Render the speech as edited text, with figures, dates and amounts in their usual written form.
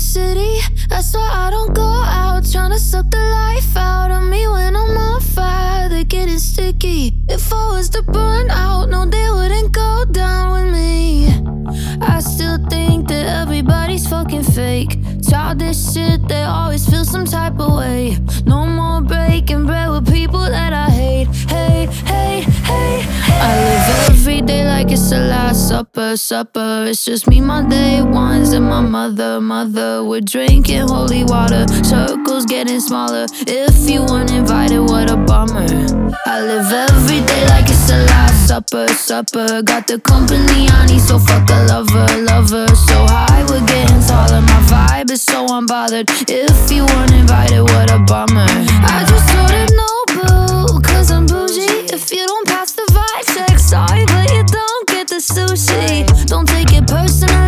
city. That's why I don't go out, tryna suck the life out of me when I'm on fire. They're getting sticky. If I was to burn out, no, they wouldn't go down with me. I still think that everybody's fucking fake. Childish shit, they always feel some type of way. No more breaking bread with people that I hate. I live every day like it's the last supper. It's just me, my day ones, and my mother. We're drinking holy water, circles getting smaller. If you weren't invited, what a bummer. I live every day like it's the last supper. Got the company I need, so fuck a lover.